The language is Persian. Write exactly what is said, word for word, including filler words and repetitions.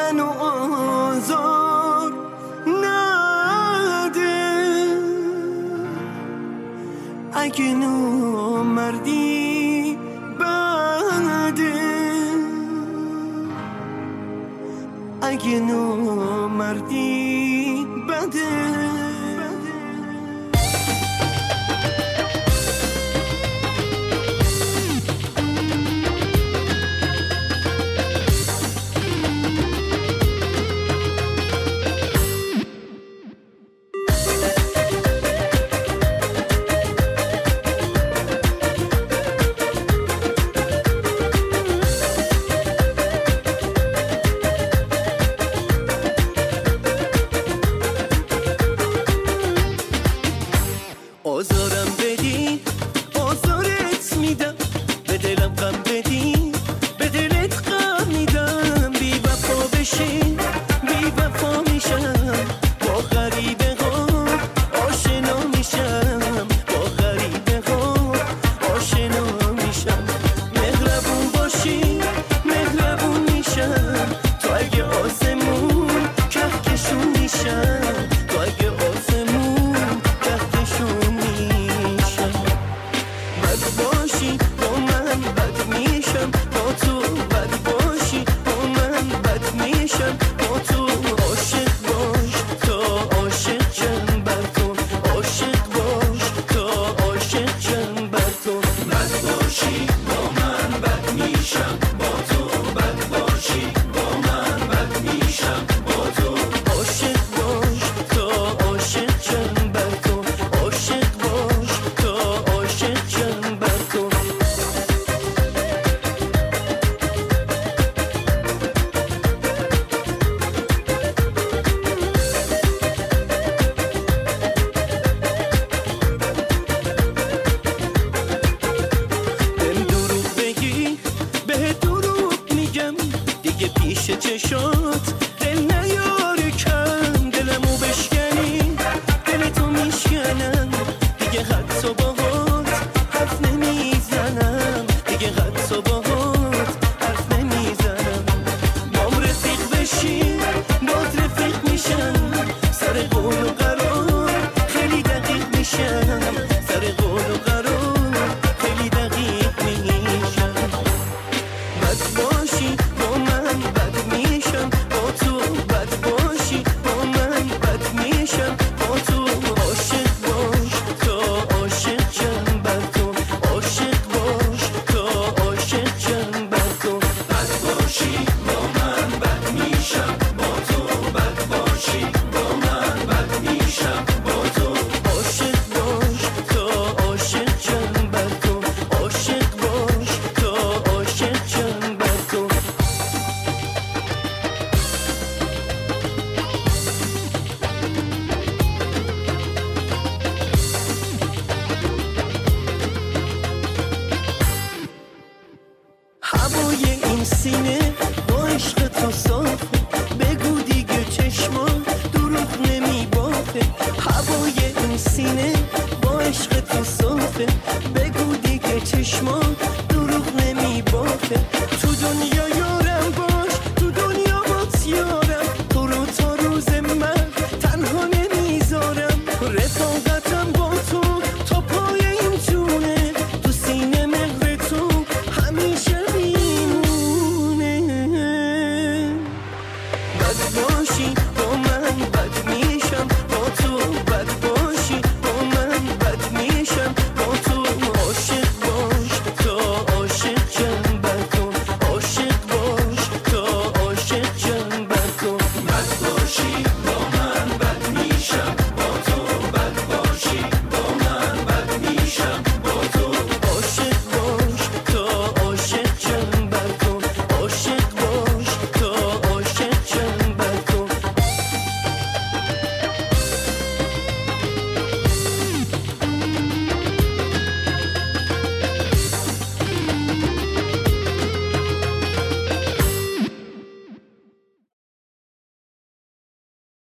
منو آزار نده. اگه نامردی بده، اگه نامردی بده. آزارم بدی آزارت میدم، به دلم غم بدی به دلت غم میدم. بی وفا بشی بی وفا میشم، با غریبه ها آشنا میشم، با غریبه ها آشنا میشم. مهربون باشی مهربون میشم، تو اگه آسمون کهکشون میشم، تو اگه آسمون کهکشون میشم. بد باشی با من بد میشم، با تو بد باشی با من بد میشم، با تو عاشق باش تا عاشق شم بر تو، عاشق باش تا عاشق شم بر تو. بد باشی با من بد میشم، با تو بد باشی با من بد میشم، با تو عاشق باش تا عاشق شم بر تو، عاشق باش تا عاشق شم بر تو. بهم دروغ بگی بهت دروغ میگم، دیگه پیش چشام